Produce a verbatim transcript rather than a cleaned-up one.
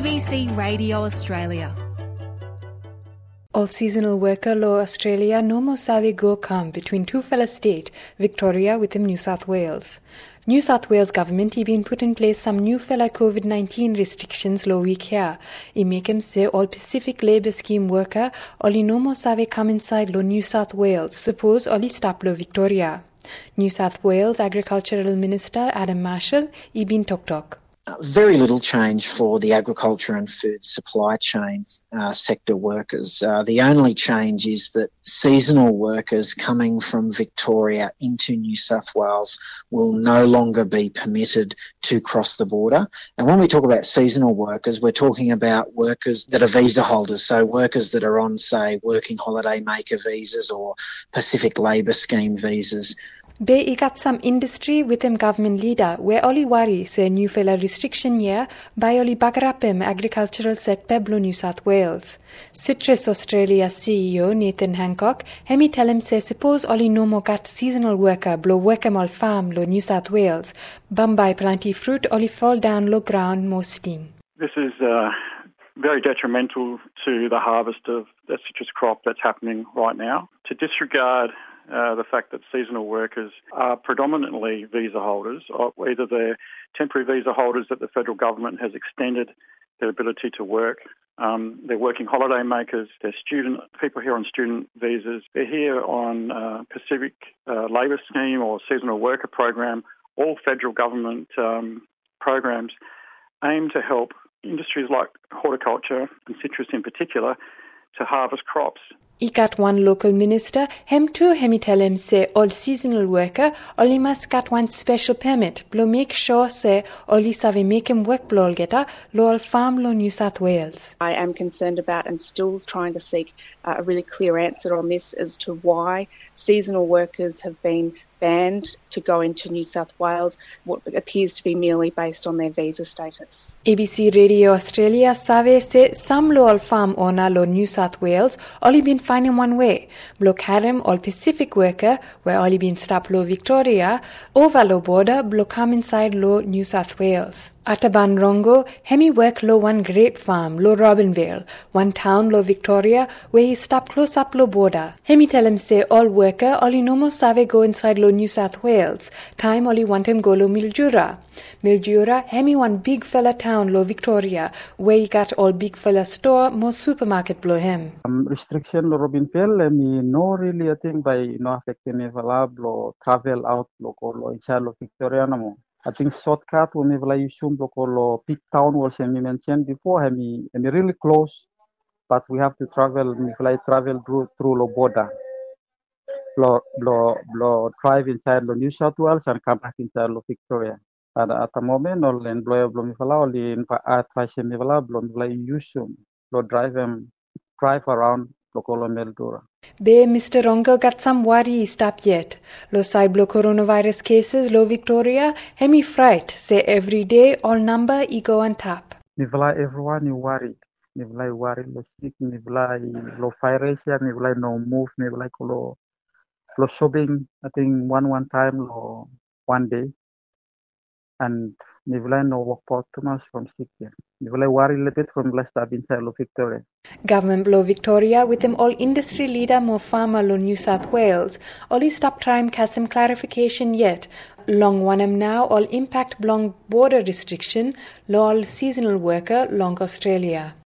B C Radio Australia. All seasonal worker law Australia no more save go come between two fellow state, Victoria with them New South Wales. New South Wales government he been put in place some new fella COVID nineteen restrictions low week here. He make him say all Pacific Labour Scheme worker only no more save come inside lo New South Wales, suppose only stop lo Victoria. New South Wales Agricultural Minister Adam Marshall he been talk talk. Uh, very little change for the agriculture and food supply chain uh, sector workers. Uh, the only change is that seasonal workers coming from Victoria into New South Wales will no longer be permitted to cross the border. And when we talk about seasonal workers, we're talking about workers that are visa holders, so workers that are on, say, working holiday maker visas or Pacific Labour Scheme visas. Be he got some industry with him government leader where Oli worry say new fella restriction year by Oli bagarapim agricultural sector blo New South Wales. Citrus Australia C E O Nathan Hancock hemi tell him say suppose Oli no more got seasonal worker blo workem all farm lo New South Wales. Bambai plenty fruit Oli fall down low ground more steam. This is uh, very detrimental to the harvest of the citrus crop that's happening right now. To disregard Uh, the fact that seasonal workers are predominantly visa holders, or either they're temporary visa holders that the federal government has extended their ability to work, um, they're working holiday makers, they're student people here on student visas, they're here on uh, Pacific uh, Labour Scheme or seasonal worker program. All federal government um, programs aim to help industries like horticulture and citrus in particular to harvest crops. He got one local minister, him too hemi tell him say all seasonal worker only must got one special permit, blow make sure say only save make him work blow geta lo all farm lo New South Wales. I am concerned about and still trying to seek uh, a really clear answer on this as to why seasonal workers have been banned to go into New South Wales, what appears to be merely based on their visa status. A B C Radio Australia save say some lo all farm owner lo New South Wales only been finding one way. Block Haram all Pacific worker where only been stop lo Victoria over lo border block come inside lo New South Wales. Ataban Rongo, hemi work lo one grape farm, lo Robinvale, one town lo Victoria, where he stop close up lo border. Hemi tell him say all worker only no more save go inside lo New South Wales. Time only want him go lo Mildura. Mildura, hemi one big fella town lo Victoria, where he got all big fella store, more supermarket blow him. Um, restriction lo Robinvale, I mean, no really I think by no affecting me lo travel out lo lo inside lo Victoria no more. I think shortcut when we like use local big town was I mentioned before. I mean, I mean really close, but we have to travel. We like travel through through the border. Blow, blow, blow, drive inside the New South Wales and come back inside the Victoria. At at the moment, all in blow blow me follow all in at fashion me follow blow me like use blow drive them drive around local Mildura. Be Mister Rongo got some worry stop yet. Lo side blow coronavirus cases lo Victoria, hemi fright say every day all number e go on top. Nivla everyone you worry. Nivla worry lo sick, nivla lo virus, nivla no move, nivla lo lo shopping. I think one one time lo one day, and nivla no work for too much from sick here. Nivla worry a little bit from less stop inside lo Victoria. Government blow Victoria with them all industry leader more farmer lo New South Wales. Only stop trying has some clarification yet. Long one am now all impact blong border restriction lo all seasonal worker long Australia.